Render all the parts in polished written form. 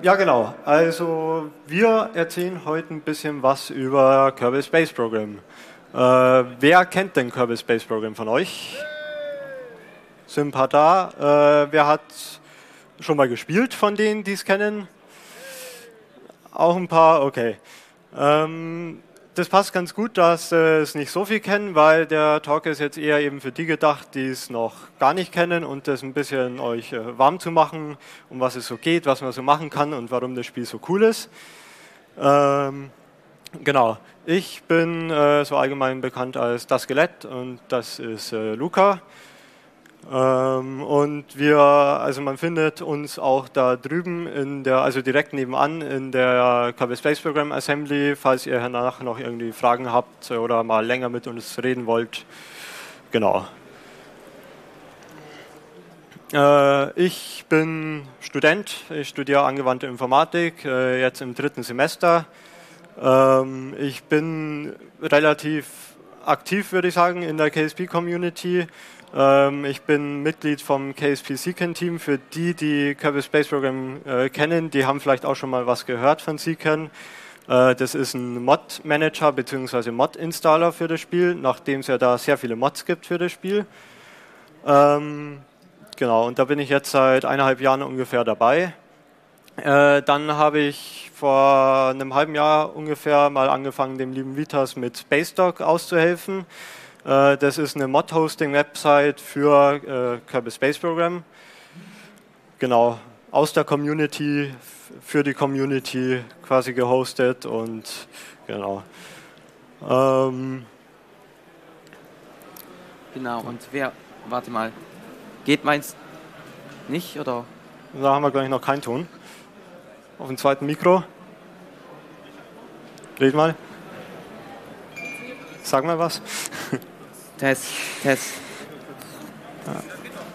Ja, genau. Also wir erzählen heute ein bisschen was über Kerbal Space Program. Wer kennt denn Kerbal Space Program von euch? Sind ein paar da. Wer hat schon mal gespielt von denen, die es kennen? Auch ein paar, okay. Das passt ganz gut, dass es nicht so viel kennen, weil der Talk ist jetzt eher eben für die gedacht, die es noch gar nicht kennen und das ein bisschen euch warm zu machen, um was es so geht, was man so machen kann und warum das Spiel so cool ist. Genau, ich bin so allgemein bekannt als das Skelett und das ist Luca. Und man findet uns auch da drüben also direkt nebenan in der Kerbal Space Program Assembly, falls ihr danach noch irgendwie Fragen habt oder mal länger mit uns reden wollt. Genau. Ich bin Student, ich studiere angewandte Informatik, jetzt im 3. Semester. Ich bin relativ aktiv, würde ich sagen, in der KSP-Community. Ich bin Mitglied vom KSP Seekan Team. Für die Kerbal Space Program kennen, die haben vielleicht auch schon mal was gehört von Seekan. Das ist ein Mod-Manager bzw. Mod-Installer für das Spiel, nachdem es ja da sehr viele Mods gibt für das Spiel. Genau, und da bin ich jetzt seit 1,5 Jahren ungefähr dabei. Dann habe ich vor einem halben Jahr ungefähr mal angefangen, dem lieben Vitas mit SpaceDock auszuhelfen. Das ist eine Mod-Hosting-Website für Kerbal Space Program. Genau, aus der Community, für die Community quasi gehostet und genau. Genau, und warte mal, geht meins nicht, oder? Da haben wir gleich noch keinen Ton. Auf dem zweiten Mikro. Red mal. Sag mal was. Test. Ja.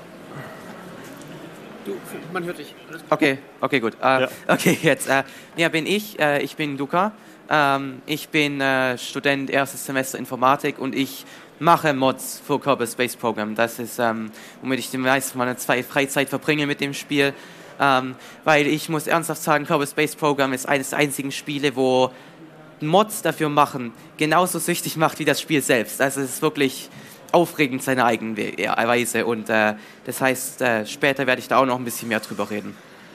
Man hört dich. Okay, gut. Ja. Okay, jetzt. Bin ich. Ich bin Luca. Ich bin Student 1. Semester Informatik und ich mache Mods für Kerbal Space Program. Das ist, womit ich die meiste meiner Freizeit verbringe mit dem Spiel. Weil ich muss ernsthaft sagen, Kerbal Space Program ist eines der einzigen Spiele, wo Mods dafür machen, genauso süchtig macht wie das Spiel selbst. Also es ist wirklich aufregend seine eigene Weise und das heißt, später werde ich da auch noch ein bisschen mehr drüber reden.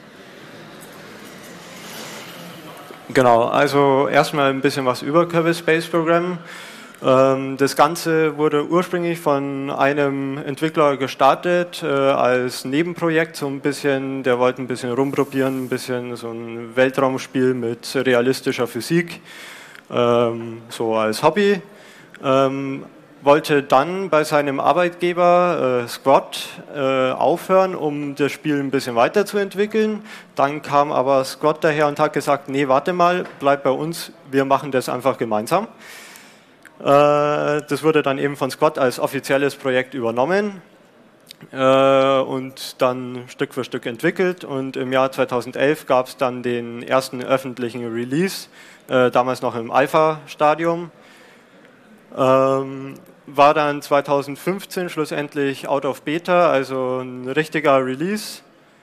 Genau, also erstmal ein bisschen was über Kerbal Space Program. Das Ganze wurde ursprünglich von einem Entwickler gestartet als Nebenprojekt, so ein bisschen, der wollte ein bisschen rumprobieren, ein bisschen so ein Weltraumspiel mit realistischer Physik, so als Hobby. Wollte dann bei seinem Arbeitgeber Squad aufhören, um das Spiel ein bisschen weiterzuentwickeln. Dann kam aber Squad daher und hat gesagt, nee, warte mal, bleib bei uns, wir machen das einfach gemeinsam. Das wurde dann eben von Squad als offizielles Projekt übernommen und dann Stück für Stück entwickelt. Und im Jahr 2011 gab es dann den ersten öffentlichen Release, damals noch im Alpha-Stadium. War dann 2015 schlussendlich out of beta, also ein richtiger Release.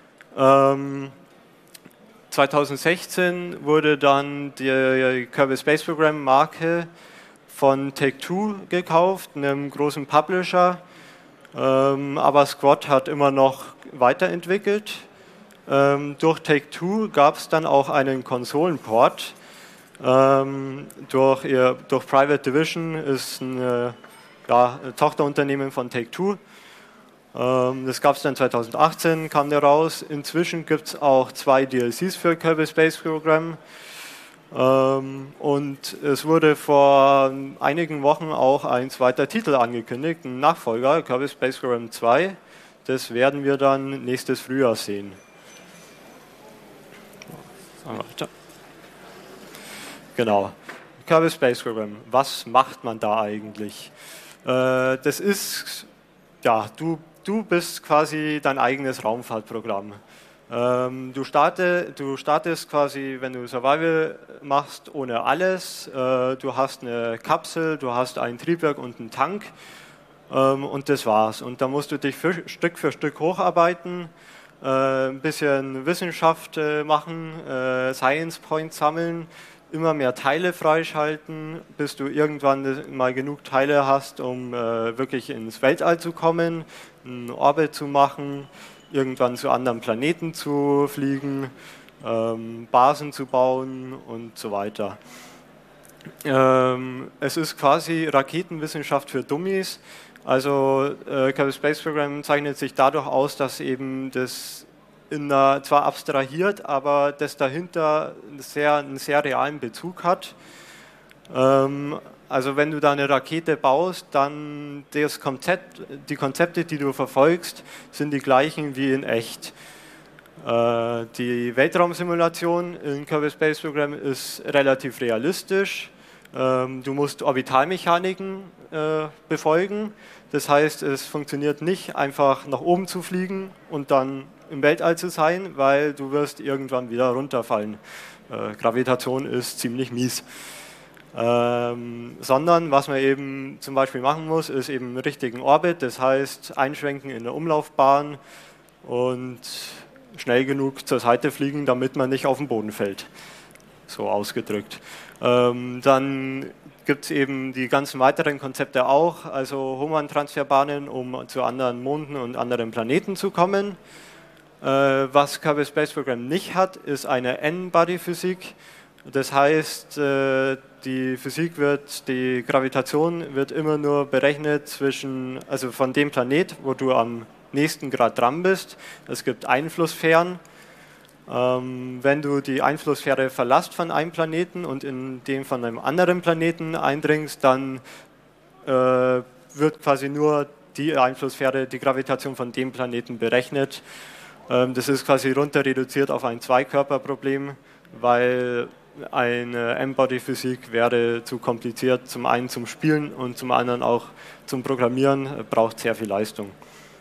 2016 wurde dann die Kerbal Space Program Marke von Take-Two gekauft, einem großen Publisher, aber Squad hat immer noch weiterentwickelt. Durch Take-Two gab es dann auch einen Konsolenport. Durch Private Division ist ein Tochterunternehmen von Take-Two. Das gab es dann 2018, kam der raus. Inzwischen gibt es auch 2 DLCs für Kerbal Space Program. Und es wurde vor einigen Wochen auch ein zweiter Titel angekündigt, ein Nachfolger, Kerbal Space Program 2. Das werden wir dann nächstes Frühjahr sehen. Genau. Kerbal Space Program, was macht man da eigentlich? Das ist, ja, du bist quasi dein eigenes Raumfahrtprogramm. Du startest quasi, wenn du Survival machst, ohne alles. Du hast eine Kapsel, du hast ein Triebwerk und einen Tank und das war's. Und da musst du dich Stück für Stück hocharbeiten ein bisschen Wissenschaft machen, Science Points sammeln, immer mehr Teile freischalten, bis du irgendwann mal genug Teile hast, um wirklich ins Weltall zu kommen, einen Orbit zu machen, irgendwann zu anderen Planeten zu fliegen, Basen zu bauen und so weiter. Es ist quasi Raketenwissenschaft für Dummies. Also Kerbal Space Program zeichnet sich dadurch aus, dass eben das zwar abstrahiert, aber das dahinter einen sehr realen Bezug hat. Also wenn du da eine Rakete baust, dann die Konzepte, die du verfolgst, sind die gleichen wie in echt. Die Weltraumsimulation in Kerbal Space Program ist relativ realistisch. Du musst Orbitalmechaniken befolgen. Das heißt, es funktioniert nicht, einfach nach oben zu fliegen und dann im Weltall zu sein, weil du wirst irgendwann wieder runterfallen. Gravitation ist ziemlich mies. Sondern was man eben zum Beispiel machen muss, ist eben einen richtigen Orbit, das heißt einschwenken in der Umlaufbahn und schnell genug zur Seite fliegen, damit man nicht auf den Boden fällt, so ausgedrückt. Dann gibt es eben die ganzen weiteren Konzepte auch, also Hohmann-Transferbahnen, um zu anderen Monden und anderen Planeten zu kommen. Was Kerbal Space Program nicht hat, ist eine N-Body-Physik. Das heißt, die Gravitation wird immer nur berechnet also von dem Planet, wo du am nächsten Grad dran bist. Es gibt Einflusssphären. Wenn du die Einflusssphäre verlässt von einem Planeten und in den von einem anderen Planeten eindringst, dann wird quasi nur die Einflusssphäre, die Gravitation von dem Planeten berechnet. Das ist quasi runter reduziert auf ein Zweikörperproblem, weil eine M-Body-Physik wäre zu kompliziert, zum einen zum Spielen und zum anderen auch zum Programmieren, braucht sehr viel Leistung.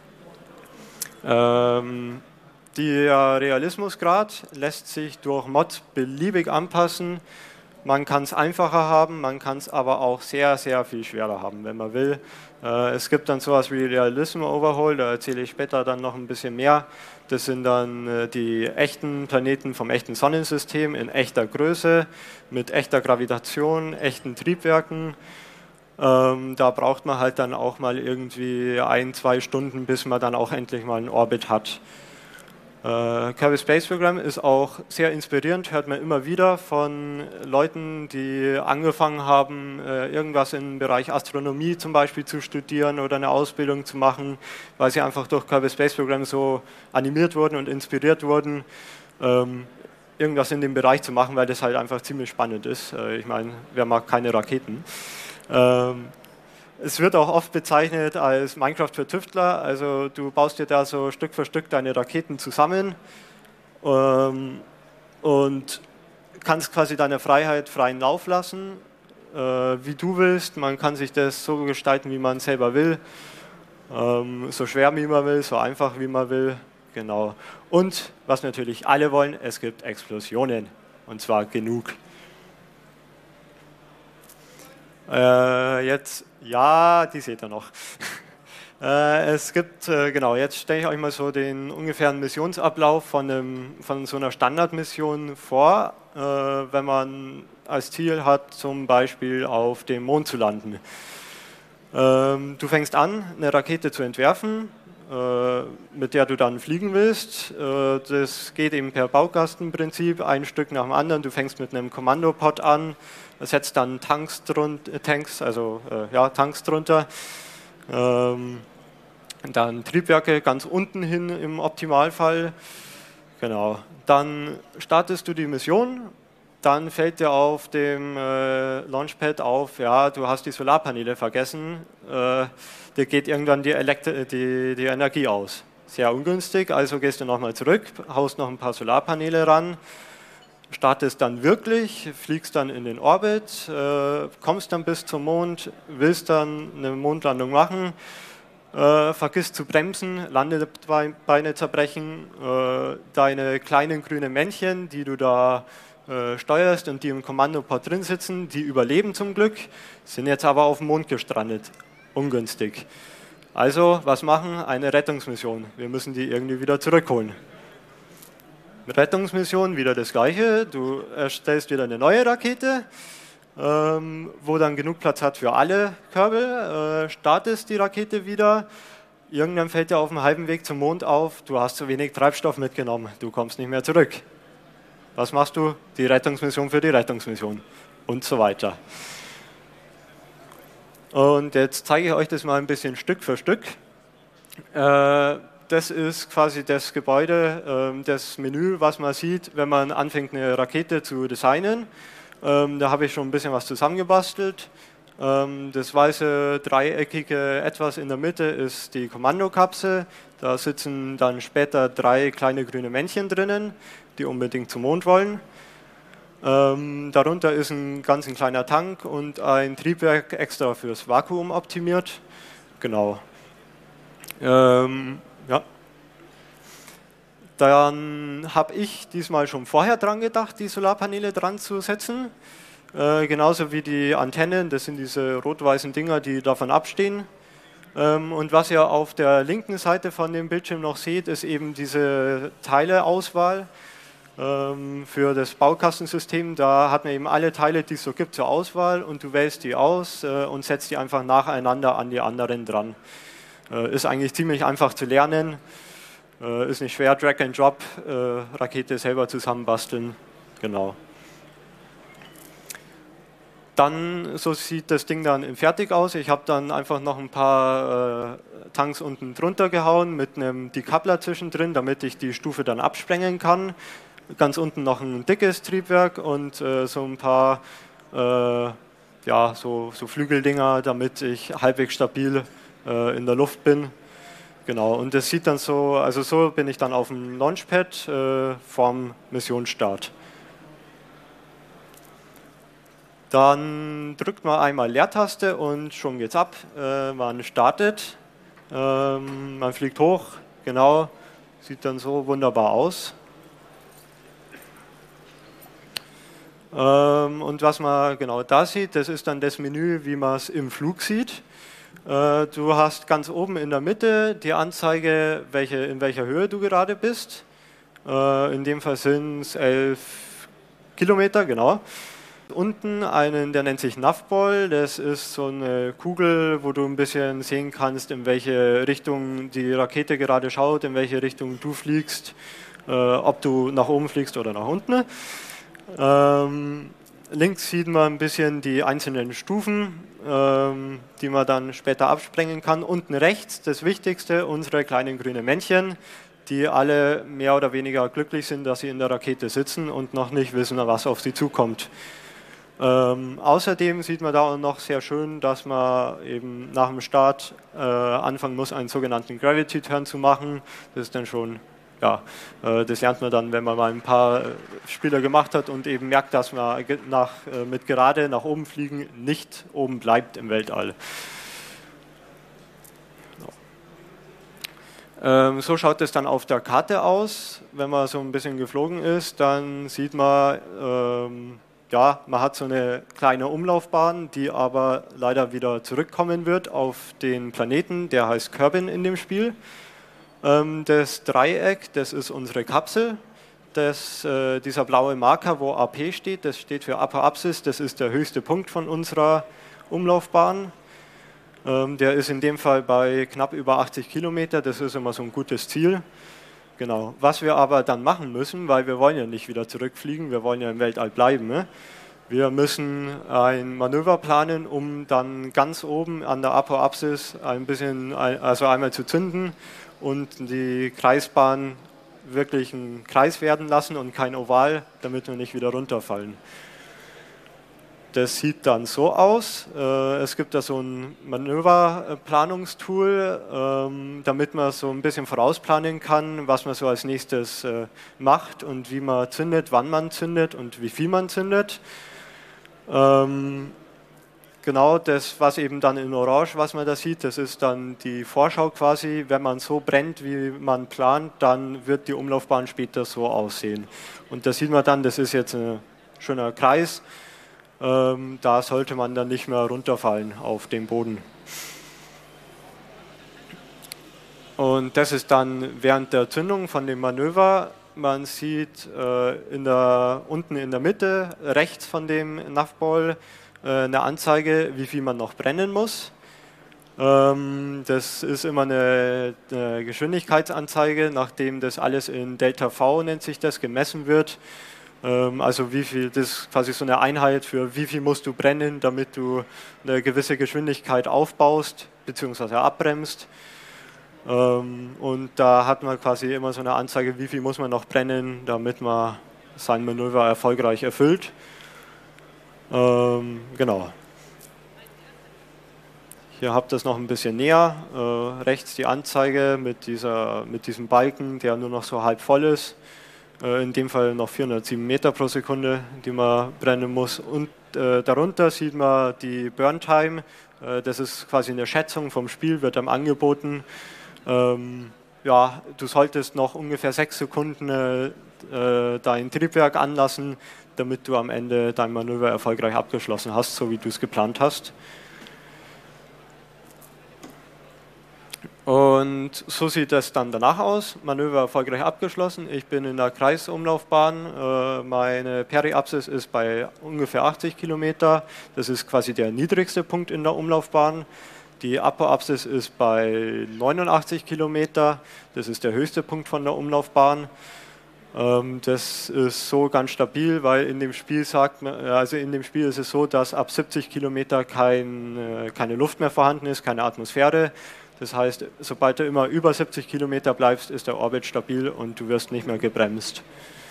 Der Realismusgrad lässt sich durch Mods beliebig anpassen. Man kann es einfacher haben, man kann es aber auch sehr, sehr viel schwerer haben, wenn man will. Es gibt dann sowas wie Realism Overhaul, da erzähle ich später dann noch ein bisschen mehr. Das sind dann die echten Planeten vom echten Sonnensystem in echter Größe, mit echter Gravitation, echten Triebwerken. Da braucht man halt dann auch mal irgendwie 1-2 Stunden, bis man dann auch endlich mal einen Orbit hat. Kerbal Space Program ist auch sehr inspirierend, hört man immer wieder von Leuten, die angefangen haben, irgendwas im Bereich Astronomie zum Beispiel zu studieren oder eine Ausbildung zu machen, weil sie einfach durch Kerbal Space Program so animiert wurden und inspiriert wurden, irgendwas in dem Bereich zu machen, weil das halt einfach ziemlich spannend ist. Ich meine, wer mag keine Raketen? Es wird auch oft bezeichnet als Minecraft für Tüftler, also du baust dir da so Stück für Stück deine Raketen zusammen und kannst quasi deine Freiheit freien Lauf lassen, wie du willst. Man kann sich das so gestalten, wie man selber will, so schwer wie man will, so einfach wie man will, genau. Und was natürlich alle wollen, es gibt Explosionen, und zwar genug. Jetzt, ja, die seht ihr noch. Es gibt, genau, jetzt stelle ich euch mal so den ungefähren Missionsablauf von so einer Standardmission vor, wenn man als Ziel hat, zum Beispiel auf dem Mond zu landen. Du fängst an, eine Rakete zu entwerfen, mit der du dann fliegen willst. Das geht eben per Baukastenprinzip, ein Stück nach dem anderen. Du fängst mit einem Kommandopod an, setzt dann Tanks drunter, dann Triebwerke ganz unten hin im Optimalfall. Genau. Dann startest du die Mission, dann fällt dir auf dem Launchpad auf, ja, du hast die Solarpaneele vergessen, dir geht irgendwann die Energie aus. Sehr ungünstig, also gehst du nochmal zurück, haust noch ein paar Solarpaneele ran, startest dann wirklich, fliegst dann in den Orbit, kommst dann bis zum Mond, willst dann eine Mondlandung machen, vergisst zu bremsen, Landebeine zerbrechen, deine kleinen grünen Männchen, die du da steuerst und die im Kommandopod drin sitzen, die überleben zum Glück, sind jetzt aber auf dem Mond gestrandet. Ungünstig. Also, was machen? Eine Rettungsmission. Wir müssen die irgendwie wieder zurückholen. Rettungsmission wieder das Gleiche. Du erstellst wieder eine neue Rakete, wo dann genug Platz hat für alle Körbe, startest die Rakete wieder. Irgendwann fällt dir auf dem halben Weg zum Mond auf, du hast zu wenig Treibstoff mitgenommen, du kommst nicht mehr zurück. Was machst du? Die Rettungsmission für die Rettungsmission und so weiter. Und jetzt zeige ich euch das mal ein bisschen Stück für Stück. Das ist quasi das Gebäude, das Menü, was man sieht, wenn man anfängt, eine Rakete zu designen. Da habe ich schon ein bisschen was zusammengebastelt. Das weiße, dreieckige Etwas in der Mitte ist die Kommandokapsel. Da sitzen dann später 3 kleine grüne Männchen drinnen, die unbedingt zum Mond wollen. Darunter ist ein ganz kleiner Tank und ein Triebwerk extra fürs Vakuum optimiert. Genau. Ja. Dann habe ich diesmal schon vorher dran gedacht, die Solarpaneele dran zu setzen. Genauso wie die Antennen, das sind diese rot-weißen Dinger, die davon abstehen. Und was ihr auf der linken Seite von dem Bildschirm noch seht, ist eben diese Teileauswahl für das Baukastensystem. Da hat man eben alle Teile, die es so gibt, zur Auswahl und du wählst die aus und setzt die einfach nacheinander an die anderen dran. Ist eigentlich ziemlich einfach zu lernen, ist nicht schwer, Drag and Drop, Rakete selber zusammenbasteln, genau. Dann, so sieht das Ding dann fertig aus. Ich habe dann einfach noch ein paar Tanks unten drunter gehauen mit einem Decoupler zwischendrin, damit ich die Stufe dann absprengen kann. Ganz unten noch ein dickes Triebwerk und so ein paar ja, so Flügeldinger, damit ich halbwegs stabil in der Luft bin. Genau, und das sieht dann so, also so bin ich dann auf dem Launchpad vorm Missionsstart. Dann drückt man einmal Leertaste und schon geht's ab. Man startet, man fliegt hoch, genau, sieht dann so wunderbar aus. Und was man genau da sieht, das ist dann das Menü, wie man es im Flug sieht. Du hast ganz oben in der Mitte die Anzeige, in welcher Höhe du gerade bist. In dem Fall sind es 11 Kilometer, genau. Unten einen, der nennt sich Navball, das ist so eine Kugel, wo du ein bisschen sehen kannst, in welche Richtung die Rakete gerade schaut, in welche Richtung du fliegst, ob du nach oben fliegst oder nach unten. Links sieht man ein bisschen die einzelnen Stufen, die man dann später absprengen kann. Unten rechts, das Wichtigste, unsere kleinen grünen Männchen, die alle mehr oder weniger glücklich sind, dass sie in der Rakete sitzen und noch nicht wissen, was auf sie zukommt. Außerdem sieht man da auch noch sehr schön, dass man eben nach dem Start anfangen muss, einen sogenannten Gravity Turn zu machen. Das ist dann schon, ja, das lernt man dann, wenn man mal ein paar Spiele gemacht hat und eben merkt, dass man mit gerade nach oben fliegen nicht oben bleibt im Weltall. So schaut es dann auf der Karte aus. Wenn man so ein bisschen geflogen ist, dann sieht man, ja, man hat so eine kleine Umlaufbahn, die aber leider wieder zurückkommen wird auf den Planeten, der heißt Kerbin in dem Spiel. Das Dreieck, das ist unsere Kapsel. Dieser blaue Marker, wo AP steht, das steht für Upper Apsis, das ist der höchste Punkt von unserer Umlaufbahn. Der ist in dem Fall bei knapp über 80 Kilometer, das ist immer so ein gutes Ziel. Genau. Was wir aber dann machen müssen, weil wir wollen ja nicht wieder zurückfliegen, wir wollen ja im Weltall bleiben. Ne? Wir müssen ein Manöver planen, um dann ganz oben an der Apoapsis einmal zu zünden und die Kreisbahn wirklich einen Kreis werden lassen und kein Oval, damit wir nicht wieder runterfallen. Das sieht dann so aus. Es gibt da so ein Manöverplanungstool, damit man so ein bisschen vorausplanen kann, was man so als nächstes macht und wie man zündet, wann man zündet und wie viel man zündet. Genau das, was eben dann in Orange, was man da sieht, das ist dann die Vorschau quasi. Wenn man so brennt, wie man plant, dann wird die Umlaufbahn später so aussehen. Und da sieht man dann, das ist jetzt ein schöner Kreis. Da sollte man dann nicht mehr runterfallen auf den Boden. Und das ist dann während der Zündung von dem Manöver. man sieht unten in der Mitte, rechts von dem Navball, eine Anzeige, wie viel man noch brennen muss. Das ist immer eine Geschwindigkeitsanzeige, nachdem das alles in Delta V, nennt sich das, gemessen wird. Also wie viel, das ist quasi so eine Einheit für wie viel musst du brennen, damit du eine gewisse Geschwindigkeit aufbaust bzw. abbremst. Und da hat man quasi immer so eine Anzeige, wie viel muss man noch brennen, damit man sein Manöver erfolgreich erfüllt. Genau. Hier habt ihr es noch ein bisschen näher. Rechts die Anzeige mit diesem Balken, der nur noch so halb voll ist. In dem Fall noch 407 Meter pro Sekunde, die man brennen muss. Und darunter sieht man die Burn Time. Das ist quasi eine Schätzung vom Spiel, wird einem angeboten. Ja, du solltest noch ungefähr 6 Sekunden dein Triebwerk anlassen, damit du am Ende dein Manöver erfolgreich abgeschlossen hast, so wie du es geplant hast. Und so sieht es dann danach aus. Manöver erfolgreich abgeschlossen. Ich bin in der Kreisumlaufbahn. Meine Periapsis ist bei ungefähr 80 Kilometer. Das ist quasi der niedrigste Punkt in der Umlaufbahn. Die Apoapsis ist bei 89 Kilometer. Das ist der höchste Punkt von der Umlaufbahn. Das ist so ganz stabil, weil in dem Spiel ist es so, dass ab 70 Kilometer keine Luft mehr vorhanden ist, keine Atmosphäre. Das heißt, sobald du immer über 70 Kilometer bleibst, ist der Orbit stabil und du wirst nicht mehr gebremst.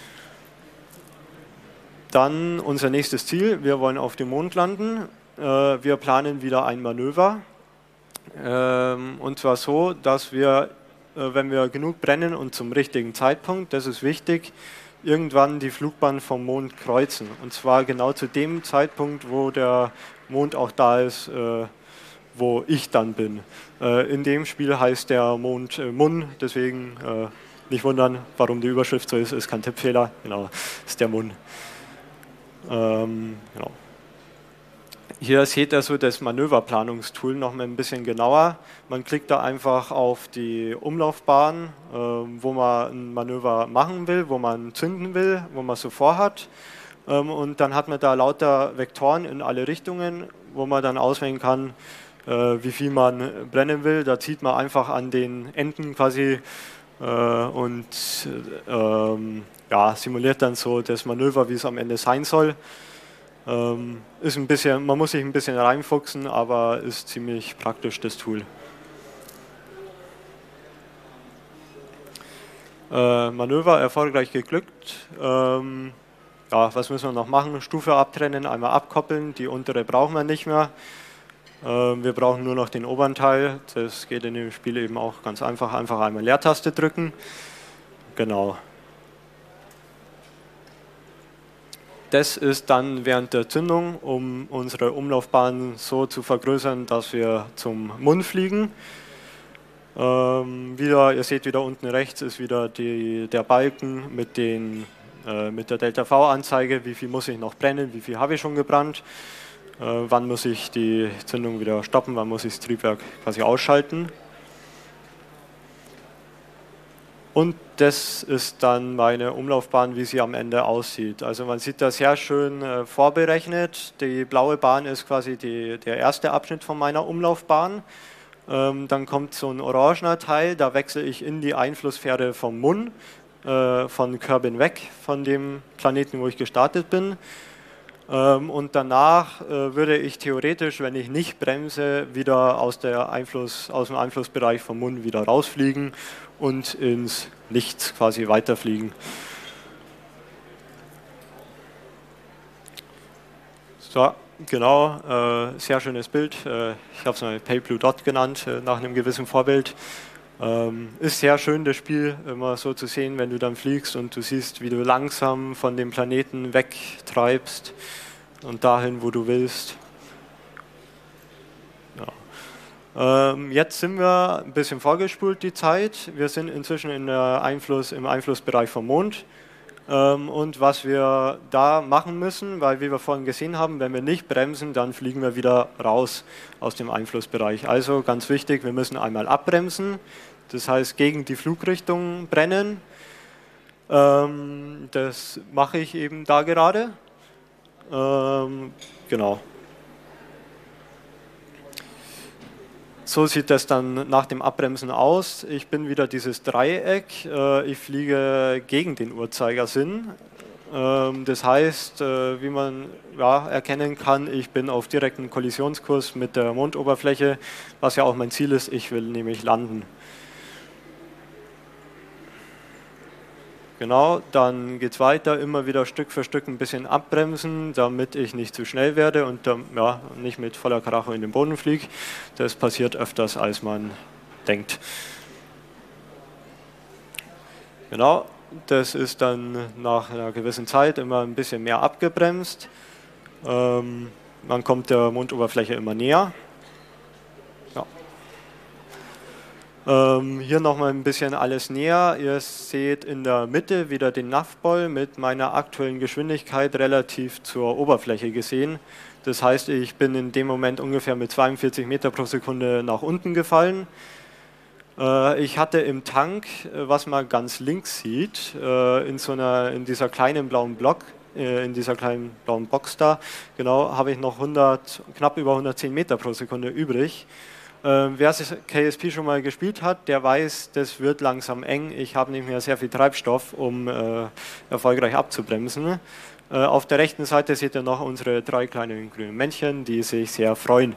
Dann unser nächstes Ziel, wir wollen auf dem Mond landen. Wir planen wieder ein Manöver. Und zwar so, dass wir, wenn wir genug brennen und zum richtigen Zeitpunkt, das ist wichtig, irgendwann die Flugbahn vom Mond kreuzen. Und zwar genau zu dem Zeitpunkt, wo der Mond auch da ist, wo ich dann bin. In dem Spiel heißt der Mond Mun, deswegen nicht wundern, warum die Überschrift so ist kein Tippfehler, genau, ist der Mun. Genau. Hier seht ihr so das Manöverplanungstool noch mal ein bisschen genauer. Man klickt da einfach auf die Umlaufbahn, wo man ein Manöver machen will, wo man zünden will, wo man so vorhat. Und dann hat man da lauter Vektoren in alle Richtungen, wo man dann auswählen kann, wie viel man brennen will. Da zieht man einfach an den Enden quasi und ja, simuliert dann so das Manöver, wie es am Ende sein soll. Ist ein bisschen, man muss sich ein bisschen reinfuchsen, aber ist ziemlich praktisch, das Tool. Manöver erfolgreich geglückt. Ja, was müssen wir noch machen? Stufe abtrennen, einmal abkoppeln. Die untere brauchen wir nicht mehr. Wir brauchen nur noch den oberen Teil. Das geht in dem Spiel eben auch ganz einfach. Einfach einmal Leertaste drücken. Genau. Das ist dann während der Zündung, um unsere Umlaufbahn so zu vergrößern, dass wir zum Mond fliegen. Ihr seht wieder unten rechts ist wieder der Balken mit der Delta V-Anzeige, wie viel muss ich noch brennen, wie viel habe ich schon gebrannt. Wann muss ich die Zündung wieder stoppen, wann muss ich das Triebwerk quasi ausschalten. Und das ist dann meine Umlaufbahn, wie sie am Ende aussieht. Also man sieht das sehr schön vorberechnet. Die blaue Bahn ist quasi der erste Abschnitt von meiner Umlaufbahn. Dann kommt so ein orangener Teil, da wechsle ich in die Einflusssphäre vom Mun, von Kerbin weg, von dem Planeten, wo ich gestartet bin. Und danach würde ich theoretisch, wenn ich nicht bremse, wieder aus dem Einflussbereich vom Mund wieder rausfliegen und ins Nichts quasi weiterfliegen. So, genau, sehr schönes Bild. Ich habe es mal Pale Blue Dot genannt, nach einem gewissen Vorbild. Ist sehr schön, das Spiel immer so zu sehen, wenn du dann fliegst und du siehst, wie du langsam von dem Planeten wegtreibst und dahin, wo du willst. Ja. Jetzt sind wir ein bisschen vorgespult, die Zeit. Wir sind inzwischen im Einflussbereich vom Mond. Und was wir da machen müssen, weil wie wir vorhin gesehen haben, wenn wir nicht bremsen, dann fliegen wir wieder raus aus dem Einflussbereich. Also ganz wichtig, wir müssen einmal abbremsen, das heißt gegen die Flugrichtung brennen. Das mache ich eben da gerade. Genau. So sieht das dann nach dem Abbremsen aus. Ich bin wieder dieses Dreieck. Ich fliege gegen den Uhrzeigersinn. Das heißt, wie man erkennen kann, ich bin auf direkten Kollisionskurs mit der Mondoberfläche, was ja auch mein Ziel ist. Ich will nämlich landen. Genau, dann geht es weiter, immer wieder Stück für Stück ein bisschen abbremsen, damit ich nicht zu schnell werde und nicht mit voller Karacho in den Boden fliege. Das passiert öfters, als man denkt. Genau, das ist dann nach einer gewissen Zeit immer ein bisschen mehr abgebremst. Man kommt der Mondoberfläche immer näher. Hier nochmal ein bisschen alles näher. Ihr seht in der Mitte wieder den Navball mit meiner aktuellen Geschwindigkeit relativ zur Oberfläche gesehen. Das heißt, ich bin in dem Moment ungefähr mit 42 Meter pro Sekunde nach unten gefallen. Ich hatte im Tank, was man ganz links sieht, in dieser kleinen blauen Block, in dieser kleinen blauen Box da, genau, habe ich noch knapp über 110 Meter pro Sekunde übrig. Wer KSP schon mal gespielt hat, der weiß, das wird langsam eng. Ich habe nicht mehr sehr viel Treibstoff, um erfolgreich abzubremsen. Auf der rechten Seite seht ihr noch unsere 3 kleinen grünen Männchen, die sich sehr freuen.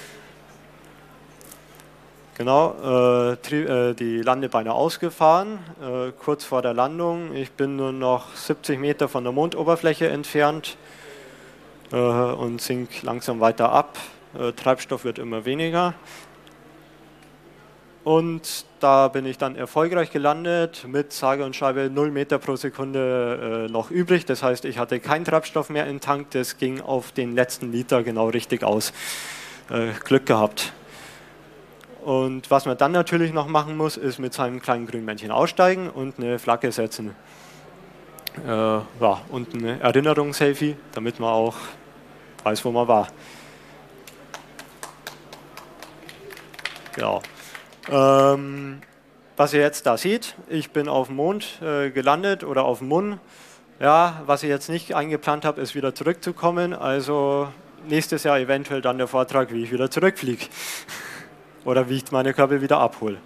Genau, die Landebeine ausgefahren, kurz vor der Landung. Ich bin nur noch 70 Meter von der Mondoberfläche entfernt und sink langsam weiter ab. Treibstoff wird immer weniger. Und da bin ich dann erfolgreich gelandet mit sage und schreibe 0 Meter pro Sekunde noch übrig. Das heißt, ich hatte keinen Treibstoff mehr im Tank. Das ging auf den letzten Liter genau richtig aus. Glück gehabt. Und was man dann natürlich noch machen muss, ist mit seinem kleinen grünen Männchen aussteigen und eine Flagge setzen. Und eine Erinnerungsselfie, damit man auch weiß, wo man war. Genau. Was ihr jetzt da seht, ich bin auf dem Mond gelandet oder auf dem Mun. Ja, was ich jetzt nicht eingeplant habe, ist wieder zurückzukommen. Also nächstes Jahr eventuell dann der Vortrag, wie ich wieder zurückfliege. Oder wie ich meine Körper wieder abhole.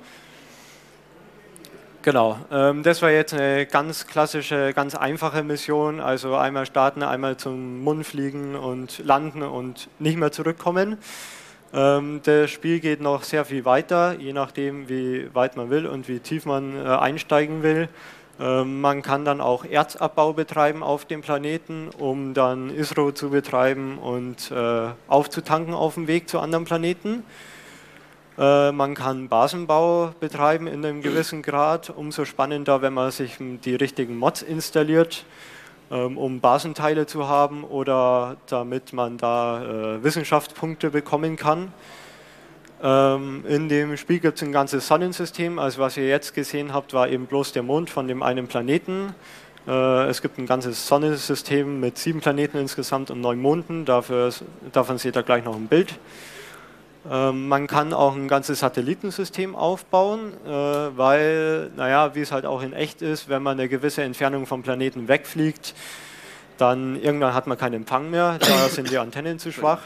Genau, das war jetzt eine ganz klassische, ganz einfache Mission. Also einmal starten, einmal zum Mond fliegen und landen und nicht mehr zurückkommen. Das Spiel geht noch sehr viel weiter, je nachdem, wie weit man will und wie tief man einsteigen will. Man kann dann auch Erzabbau betreiben auf dem Planeten, um dann ISRO zu betreiben und aufzutanken auf dem Weg zu anderen Planeten. Man kann Basenbau betreiben in einem gewissen Grad, umso spannender, wenn man sich die richtigen Mods installiert, um Basenteile zu haben oder damit man da Wissenschaftspunkte bekommen kann. In dem Spiel gibt es ein ganzes Sonnensystem, also was ihr jetzt gesehen habt, war eben bloß der Mond von dem einen Planeten. Es gibt ein ganzes Sonnensystem mit 7 Planeten insgesamt und 9 Monden, davon seht ihr gleich noch ein Bild. Man kann auch ein ganzes Satellitensystem aufbauen, weil, wie es halt auch in echt ist, wenn man eine gewisse Entfernung vom Planeten wegfliegt, dann irgendwann hat man keinen Empfang mehr, da sind die Antennen zu schwach.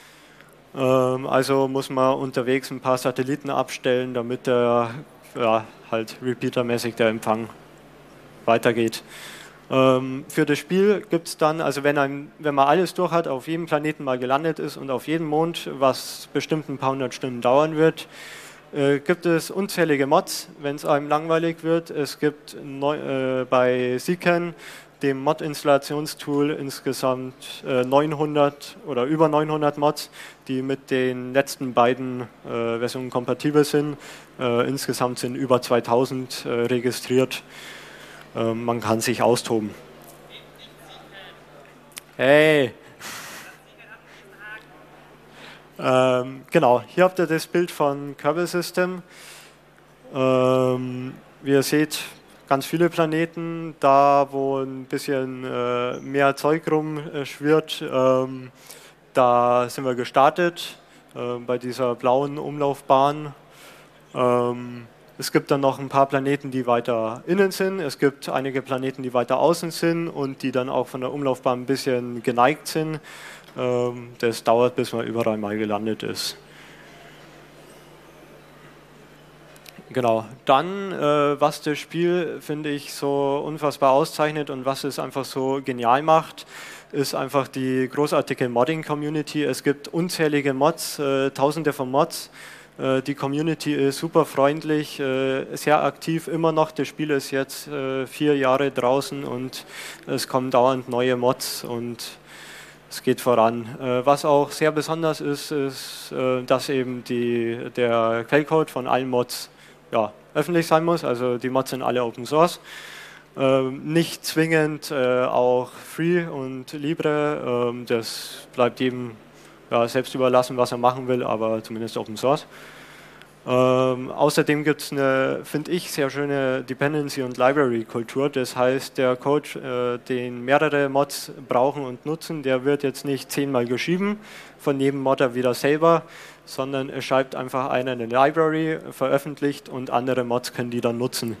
Also muss man unterwegs ein paar Satelliten abstellen, damit halt repeatermäßig der Empfang weitergeht. Für das Spiel gibt es dann, also wenn man alles durch hat, auf jedem Planeten mal gelandet ist und auf jedem Mond, was bestimmt ein paar 100 Stunden dauern wird, gibt es unzählige Mods, wenn es einem langweilig wird. Es gibt bei Siken, dem Mod-Installationstool, insgesamt 900 oder über 900 Mods, die mit den letzten beiden Versionen kompatibel sind. Insgesamt sind über 2000 registriert. Man kann sich austoben. Hey! Genau, hier habt ihr das Bild von Kerbal System. Wie ihr seht, ganz viele Planeten, da wo ein bisschen mehr Zeug rumschwirrt, da sind wir gestartet, bei dieser blauen Umlaufbahn. Es gibt dann noch ein paar Planeten, die weiter innen sind. Es gibt einige Planeten, die weiter außen sind und die dann auch von der Umlaufbahn ein bisschen geneigt sind. Das dauert, bis man überall mal gelandet ist. Genau, dann, was das Spiel, finde ich, so unfassbar auszeichnet und was es einfach so genial macht, ist einfach die großartige Modding-Community. Es gibt unzählige Mods, tausende von Mods. Die Community ist super freundlich, sehr aktiv immer noch. Das Spiel ist jetzt 4 Jahre draußen und es kommen dauernd neue Mods und es geht voran. Was auch sehr besonders ist, ist, dass eben der Quellcode von allen Mods öffentlich sein muss, also die Mods sind alle Open Source. Nicht zwingend auch Free und Libre, das bleibt jedem selbst überlassen, was er machen will, aber zumindest Open Source. Außerdem gibt es eine, finde ich, sehr schöne Dependency- und Library-Kultur. Das heißt, der Code, den mehrere Mods brauchen und nutzen, der wird jetzt nicht 10-mal geschrieben von jedem Modder wieder selber, sondern er schreibt einfach eine Library, veröffentlicht und andere Mods können die dann nutzen.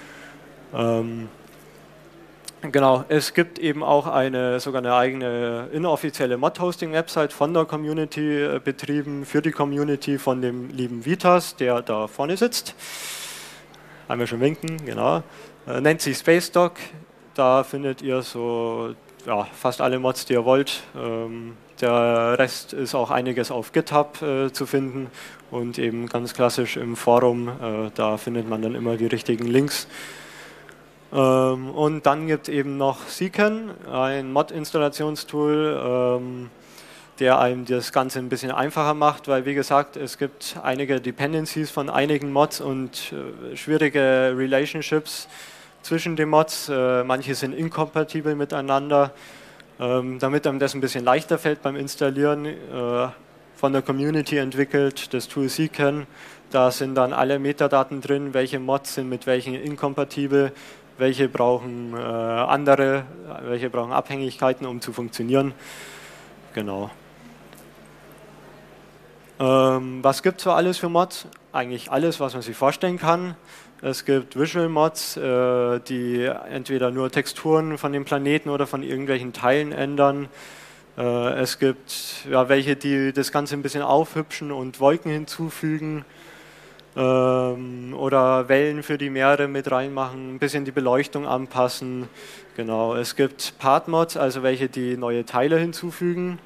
Genau, es gibt eben auch sogar eine eigene inoffizielle Mod-Hosting-Website von der Community betrieben, für die Community von dem lieben Vitas, der da vorne sitzt. Einmal schon winken, genau. Nennt sich SpaceDoc, da findet ihr so fast alle Mods, die ihr wollt. Der Rest ist auch einiges auf GitHub zu finden und eben ganz klassisch im Forum, da findet man dann immer die richtigen Links. Und dann gibt es eben noch Seeken, ein Mod-Installationstool, der einem das Ganze ein bisschen einfacher macht, weil wie gesagt, es gibt einige Dependencies von einigen Mods und schwierige Relationships zwischen den Mods. Manche sind inkompatibel miteinander. Damit einem das ein bisschen leichter fällt beim Installieren, von der Community entwickelt, das Tool Seeken. Da sind dann alle Metadaten drin, welche Mods sind mit welchen inkompatibel, welche brauchen welche brauchen Abhängigkeiten, um zu funktionieren. Genau. Was gibt es so alles für Mods? Eigentlich alles, was man sich vorstellen kann. Es gibt Visual Mods, die entweder nur Texturen von dem Planeten oder von irgendwelchen Teilen ändern. Es gibt welche, die das Ganze ein bisschen aufhübschen und Wolken hinzufügen. Oder Wellen für die Meere mit reinmachen, ein bisschen die Beleuchtung anpassen. Genau, es gibt Part-Mods, also welche, die neue Teile hinzufügen.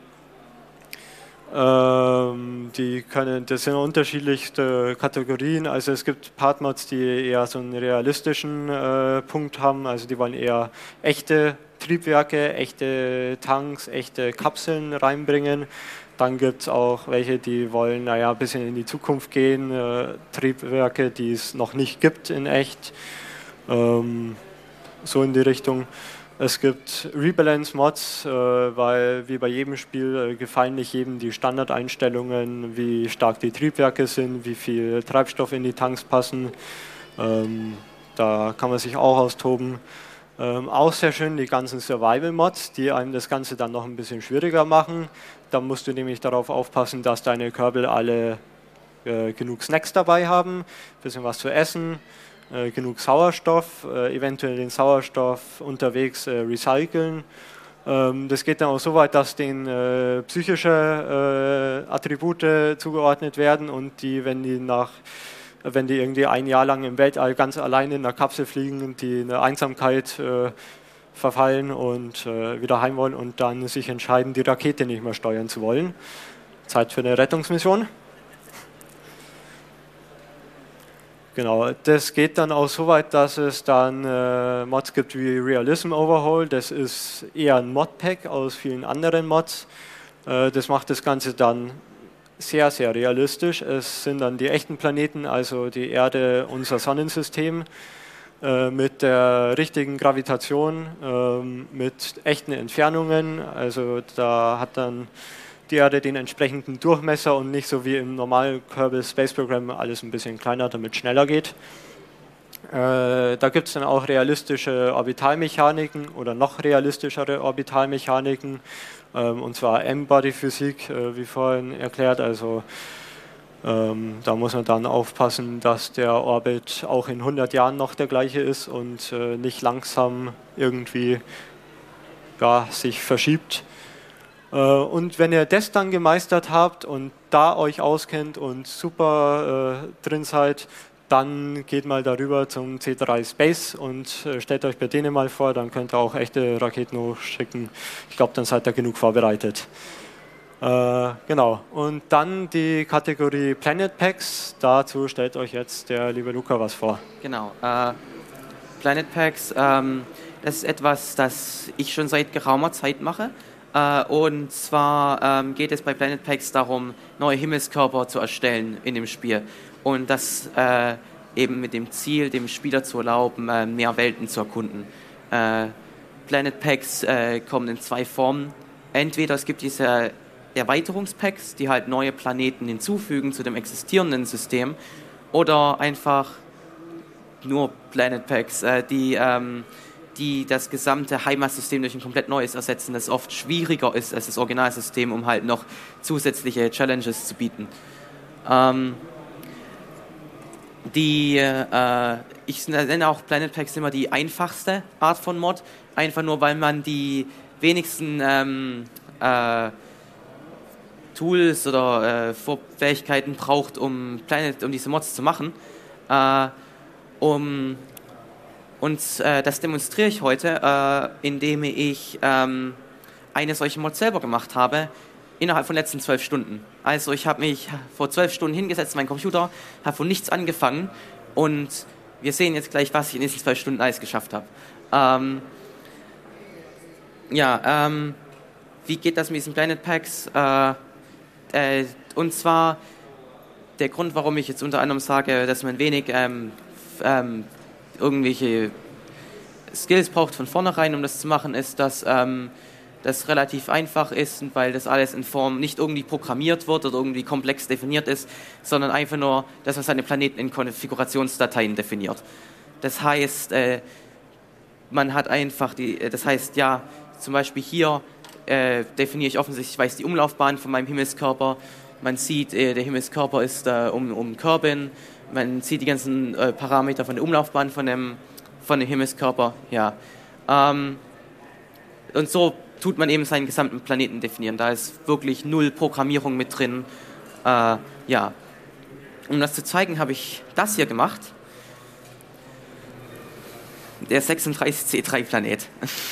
Das sind unterschiedlichste Kategorien, also es gibt Part-Mods, die eher so einen realistischen Punkt haben, also die wollen eher echte Triebwerke, echte Tanks, echte Kapseln reinbringen. Dann gibt es auch welche, die wollen ein bisschen in die Zukunft gehen, Triebwerke, die es noch nicht gibt in echt, so in die Richtung. Es gibt Rebalance-Mods, weil wie bei jedem Spiel gefallen nicht jedem die Standardeinstellungen, wie stark die Triebwerke sind, wie viel Treibstoff in die Tanks passen. Da kann man sich auch austoben. Auch sehr schön die ganzen Survival-Mods, die einem das Ganze dann noch ein bisschen schwieriger machen. Da musst du nämlich darauf aufpassen, dass deine Kerbal alle genug Snacks dabei haben, ein bisschen was zu essen, genug Sauerstoff, eventuell den Sauerstoff unterwegs recyceln. Das geht dann auch so weit, dass denen psychische Attribute zugeordnet werden und wenn die irgendwie 1 Jahr lang im Weltall ganz alleine in einer Kapsel fliegen, die in der Einsamkeit verfallen und wieder heim wollen und dann sich entscheiden, die Rakete nicht mehr steuern zu wollen. Zeit für eine Rettungsmission. Genau, das geht dann auch so weit, dass es dann Mods gibt wie Realism Overhaul. Das ist eher ein Modpack aus vielen anderen Mods. Das macht das Ganze dann sehr, sehr realistisch. Es sind dann die echten Planeten, also die Erde, unser Sonnensystem, mit der richtigen Gravitation, mit echten Entfernungen. Also da hat dann die Erde den entsprechenden Durchmesser und nicht so wie im normalen Kerbal Space Program alles ein bisschen kleiner, damit es schneller geht. Da gibt es dann auch realistische Orbitalmechaniken oder noch realistischere Orbitalmechaniken, und zwar M-Body-Physik, wie vorhin erklärt, also Da muss man dann aufpassen, dass der Orbit auch in 100 Jahren noch der gleiche ist und nicht langsam irgendwie sich verschiebt. Und wenn ihr das dann gemeistert habt und da euch auskennt und super drin seid, dann geht mal darüber zum C3 Space und stellt euch bei denen mal vor, dann könnt ihr auch echte Raketen hochschicken. Ich glaube, dann seid ihr genug vorbereitet. Genau. Und dann die Kategorie Planet Packs. Dazu stellt euch jetzt der liebe Luca was vor. Genau. Planet Packs, das ist etwas, das ich schon seit geraumer Zeit mache. Und zwar geht es bei Planet Packs darum, neue Himmelskörper zu erstellen in dem Spiel. Und das eben mit dem Ziel, dem Spieler zu erlauben, mehr Welten zu erkunden. Planet Packs kommen in zwei Formen. Entweder es gibt diese Erweiterungspacks, die halt neue Planeten hinzufügen zu dem existierenden System, oder einfach nur Planet Packs, die das gesamte Heimatsystem durch ein komplett neues ersetzen, das oft schwieriger ist als das Originalsystem, um halt noch zusätzliche Challenges zu bieten. Ich nenne auch Planet Packs immer die einfachste Art von Mod, einfach nur, weil man die wenigsten Tools oder Fähigkeiten braucht, um diese Mods zu machen. Das demonstriere ich heute, indem ich eine solche Mod selber gemacht habe, innerhalb von den letzten 12 Stunden. Also ich habe mich vor 12 Stunden hingesetzt, meinen Computer, habe von nichts angefangen und wir sehen jetzt gleich, was ich in diesen 12 Stunden alles geschafft habe. Wie geht das mit diesen Planet Packs? Und zwar der Grund, warum ich jetzt unter anderem sage, dass man wenig irgendwelche Skills braucht von vornherein, um das zu machen, ist, dass das relativ einfach ist, weil das alles in Form nicht irgendwie programmiert wird oder irgendwie komplex definiert ist, sondern einfach nur, dass man seine Planeten in Konfigurationsdateien definiert. Das heißt, man hat einfach zum Beispiel hier definiere ich offensichtlich, ich weiß die Umlaufbahn von meinem Himmelskörper, man sieht, der Himmelskörper ist um Kerbin, man sieht die ganzen Parameter von der Umlaufbahn von dem Himmelskörper, ja. Und so tut man eben seinen gesamten Planeten definieren. Da ist wirklich null Programmierung mit drin. Um das zu zeigen, habe ich das hier gemacht. Der 36C3-Planet.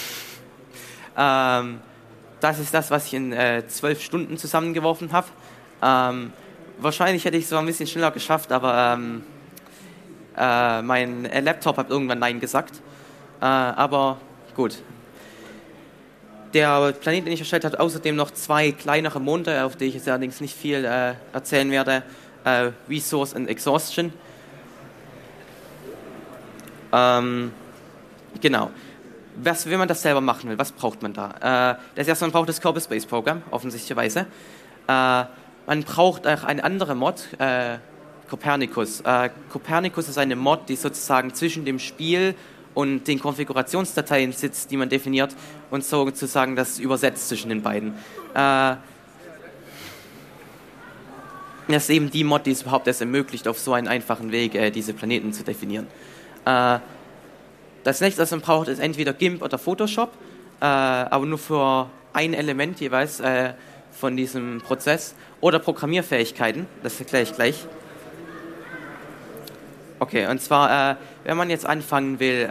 Das ist das, was ich in 12 Stunden zusammengeworfen habe. Wahrscheinlich hätte ich es so ein bisschen schneller geschafft, aber mein Laptop hat irgendwann Nein gesagt. Aber gut. Der Planet, den ich erstellt habe, hat außerdem noch 2 kleinere Monde, auf die ich jetzt allerdings nicht viel erzählen werde. Resource und Exhaustion. Genau. Wenn man das selber machen will, was braucht man da? Das erste, man braucht das Kerbal Space Program, offensichtlicherweise. Man braucht auch eine andere Mod, Copernicus. Copernicus ist eine Mod, die sozusagen zwischen dem Spiel und den Konfigurationsdateien sitzt, die man definiert, und sozusagen das übersetzt zwischen den beiden. Das ist eben die Mod, die es überhaupt erst ermöglicht, auf so einen einfachen Weg diese Planeten zu definieren. Das nächste, was man braucht, ist entweder GIMP oder Photoshop, aber nur für ein Element jeweils von diesem Prozess, oder Programmierfähigkeiten, das erkläre ich gleich. Okay, und zwar, wenn man jetzt anfangen will,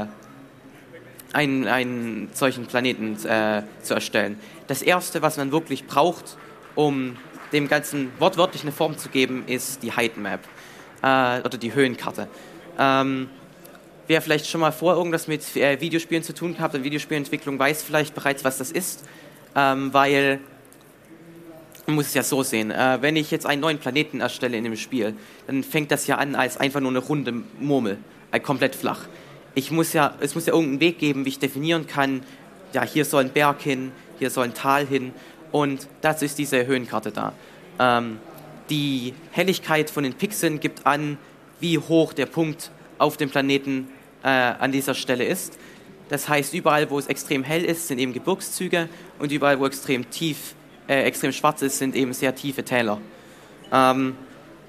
einen solchen Planeten zu erstellen, das Erste, was man wirklich braucht, um dem Ganzen wortwörtlich eine Form zu geben, ist die Height-Map oder die Höhenkarte. Wer vielleicht schon mal vor irgendwas mit Videospielen zu tun gehabt, und Videospielentwicklung weiß vielleicht bereits, was das ist, weil man muss es ja so sehen, wenn ich jetzt einen neuen Planeten erstelle in dem Spiel, dann fängt das ja an als einfach nur eine runde Murmel, komplett flach. Es muss ja irgendeinen Weg geben, wie ich definieren kann, ja, hier soll ein Berg hin, hier soll ein Tal hin, und dazu ist diese Höhenkarte da. Die Helligkeit von den Pixeln gibt an, wie hoch der Punkt auf dem Planeten an dieser Stelle ist. Das heißt, überall, wo es extrem hell ist, sind eben Gebirgszüge, und überall, wo extrem schwarz ist, sind eben sehr tiefe Täler.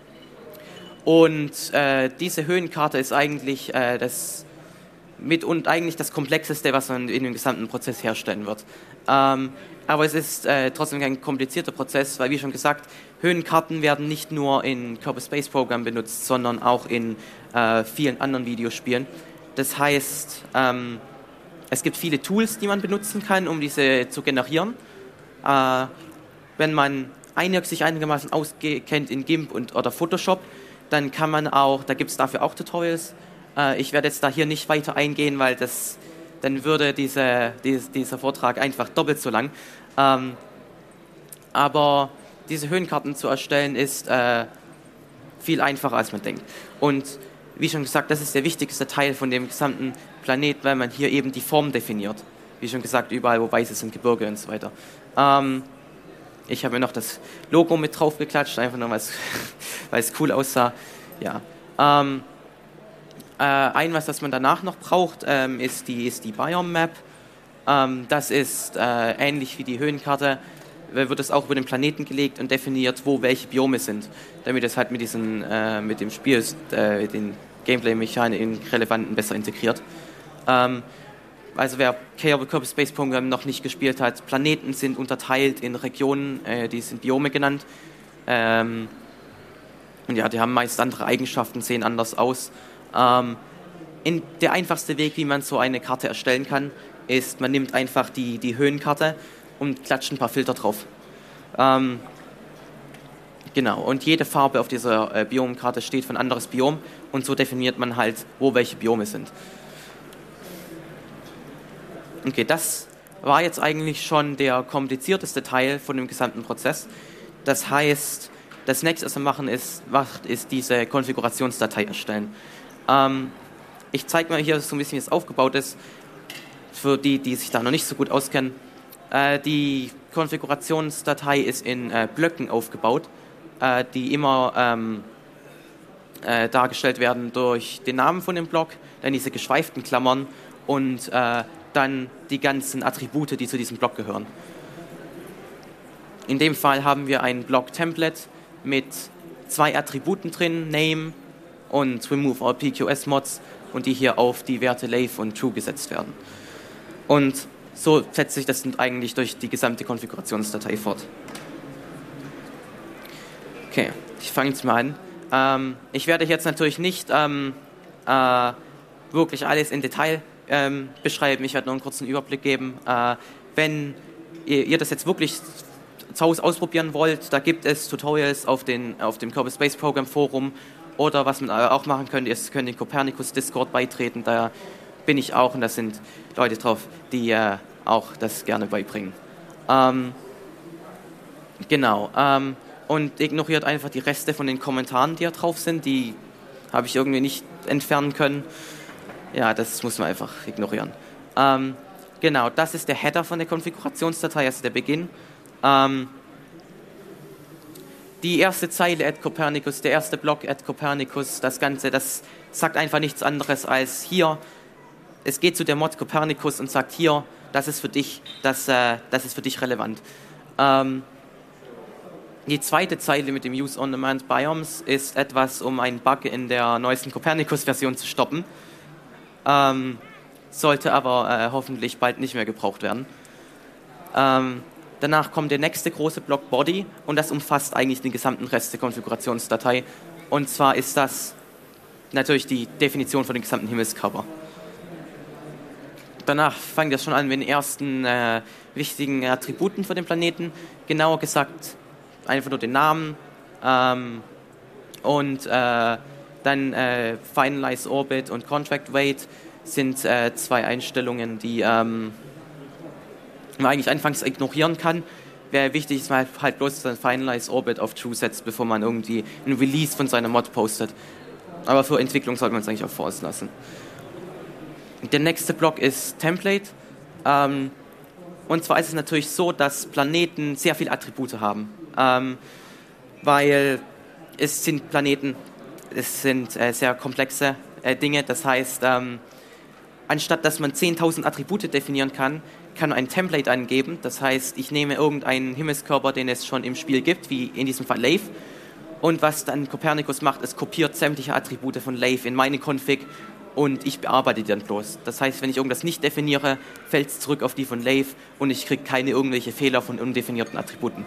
Und diese Höhenkarte ist eigentlich das Komplexeste, was man in dem gesamten Prozess herstellen wird. Aber es ist trotzdem kein komplizierter Prozess, weil, wie schon gesagt, Höhenkarten werden nicht nur in Kerbal Space Program benutzt, sondern auch in vielen anderen Videospielen. Das heißt, es gibt viele Tools, die man benutzen kann, um diese zu generieren. Wenn man sich einigermaßen auskennt in GIMP oder Photoshop, dann kann man auch, da gibt es dafür auch Tutorials. Ich werde jetzt da hier nicht weiter eingehen, weil dann würde dieser Vortrag einfach doppelt so lang. Aber diese Höhenkarten zu erstellen ist viel einfacher, als man denkt. Und wie schon gesagt, das ist der wichtigste Teil von dem gesamten Planet, weil man hier eben die Form definiert. Wie schon gesagt, überall, wo weiß sind Gebirge und so weiter. Ich habe mir noch das Logo mit drauf geklatscht, einfach nur, weil es cool aussah. Ja. Was das man danach noch braucht, ist die Biome Map. Das ist ähnlich wie die Höhenkarte, wird es auch über den Planeten gelegt und definiert, wo welche Biome sind, damit es halt mit dem Spiel, den Gameplay-Mechaniken Relevanten besser integriert. Also wer Kerbal Space Program noch nicht gespielt hat, Planeten sind unterteilt in Regionen, die sind Biome genannt. Und ja, die haben meist andere Eigenschaften, sehen anders aus. Der einfachste Weg, wie man so eine Karte erstellen kann, ist, man nimmt einfach die Höhenkarte und klatscht ein paar Filter drauf. Genau, und jede Farbe auf dieser Biomkarte steht für ein anderes Biom und so definiert man halt, wo welche Biome sind. Okay, das war jetzt eigentlich schon der komplizierteste Teil von dem gesamten Prozess. Das heißt, das nächste, was wir machen, ist diese Konfigurationsdatei erstellen. Ich zeige mal hier so ein bisschen, wie es aufgebaut ist, für die sich da noch nicht so gut auskennen. Die Konfigurationsdatei ist in Blöcken aufgebaut, die immer dargestellt werden durch den Namen von dem Block, dann diese geschweiften Klammern und dann die ganzen Attribute, die zu diesem Block gehören. In dem Fall haben wir ein Block-Template mit 2 Attributen drin, Name und Remove all PQS-Mods, und die hier auf die Werte Lathe und True gesetzt werden. Und so setzt sich das eigentlich durch die gesamte Konfigurationsdatei fort. Okay, ich fange jetzt mal an. Ich werde jetzt natürlich nicht wirklich alles in Detail beschreiben. Ich werde nur einen kurzen Überblick geben. Wenn ihr das jetzt wirklich zu Hause ausprobieren wollt, da gibt es Tutorials auf dem Kerbal Space Program Forum, oder was man auch machen könnte, ist, könnt den Copernicus Discord beitreten. Da bin ich auch und da sind Leute drauf, die auch das gerne beibringen. Genau. Und ignoriert einfach die Reste von den Kommentaren, die da drauf sind. Die habe ich irgendwie nicht entfernen können. Ja, das muss man einfach ignorieren. Genau, das ist der Header von der Konfigurationsdatei, also der Beginn. Die erste Zeile @Copernicus, der erste Block @Copernicus, das Ganze, das sagt einfach nichts anderes als hier. Es geht zu der Mod Copernicus und sagt hier, das ist für dich, das ist für dich relevant. Die zweite Zeile mit dem Use on Demand Biomes ist etwas, um einen Bug in der neuesten Copernicus-Version zu stoppen. Sollte aber hoffentlich bald nicht mehr gebraucht werden. Danach kommt der nächste große Block Body und das umfasst eigentlich den gesamten Rest der Konfigurationsdatei. Und zwar ist das natürlich die Definition von dem gesamten Himmelskörper. Danach fängt das schon an mit den ersten wichtigen Attributen für den Planeten. Genauer gesagt einfach nur den Namen und dann Finalize Orbit und Contract Weight sind 2 Einstellungen, die man eigentlich anfangs ignorieren kann. Wäre wichtig, dass man halt bloß dann Finalize Orbit auf True setzt, bevor man irgendwie ein Release von seiner Mod postet. Aber für Entwicklung sollte man es eigentlich auch false lassen. Der nächste Block ist Template. Und zwar ist es natürlich so, dass Planeten sehr viele Attribute haben. Weil es sind Planeten, es sind sehr komplexe Dinge. Das heißt, anstatt dass man 10.000 Attribute definieren kann, kann ein Template angeben. Das heißt, ich nehme irgendeinen Himmelskörper, den es schon im Spiel gibt, wie in diesem Fall Lathe, Und was dann Copernicus macht, es kopiert sämtliche Attribute von Lathe in meine Config und ich bearbeite die dann bloß. Das heißt, wenn ich irgendwas nicht definiere, fällt es zurück auf die von Lathe und ich kriege keine irgendwelche Fehler von undefinierten Attributen.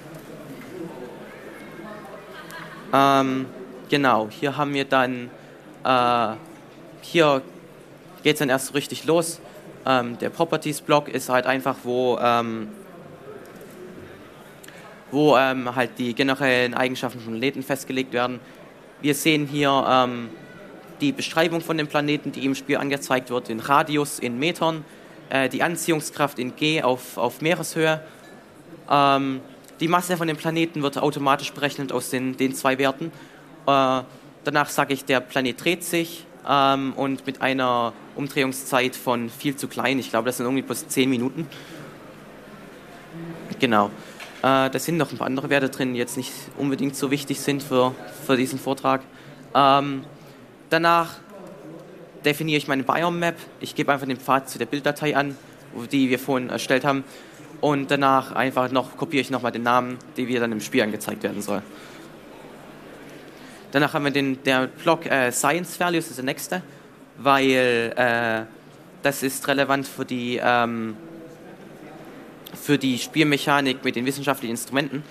Genau, hier haben wir dann, hier geht es dann erst so richtig los. Der Properties-Block ist halt einfach, wo halt die generellen Eigenschaften von Planeten festgelegt werden. Wir sehen hier die Beschreibung von dem Planeten, die im Spiel angezeigt wird, den Radius in Metern, die Anziehungskraft in G auf Meereshöhe. Die Masse von dem Planeten wird automatisch berechnet aus den 2 Werten. Danach sage ich, der Planet dreht sich und mit einer Umdrehungszeit von viel zu klein. Ich glaube, das sind irgendwie plus 10 Minuten. Genau. Da sind noch ein paar andere Werte drin, die jetzt nicht unbedingt so wichtig sind für diesen Vortrag. Danach definiere ich meine Biome Map. Ich gebe einfach den Pfad zu der Bilddatei an, die wir vorhin erstellt haben. Und danach einfach kopiere ich nochmal den Namen, der wir dann im Spiel angezeigt werden soll. Danach haben wir der Block Science Values, ist der nächste, weil das ist relevant für die Spielmechanik mit den wissenschaftlichen Instrumenten.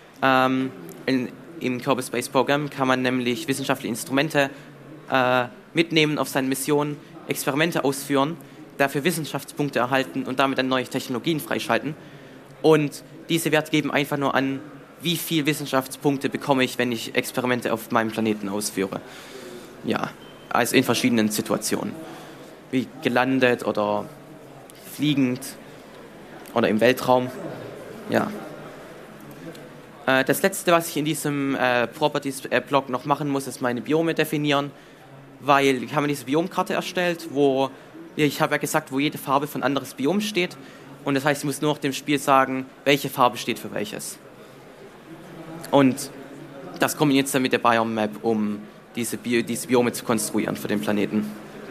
Im Kerbal Space Program kann man nämlich wissenschaftliche Instrumente mitnehmen auf seinen Missionen, Experimente ausführen, dafür Wissenschaftspunkte erhalten und damit dann neue Technologien freischalten. Und diese Werte geben einfach nur an, wie viel Wissenschaftspunkte bekomme ich, wenn ich Experimente auf meinem Planeten ausführe. Ja, also in verschiedenen Situationen. Wie gelandet oder fliegend oder im Weltraum. Ja. Das letzte, was ich in diesem Properties-Block noch machen muss, ist meine Biome definieren, weil ich habe diese Biomkarte erstellt, wo ich habe ja gesagt, wo jede Farbe für ein anderes Biom steht. Und das heißt, ich muss nur noch dem Spiel sagen, welche Farbe steht für welches. Und das kombiniert dann mit der Biome Map, um diese Biome zu konstruieren für den Planeten.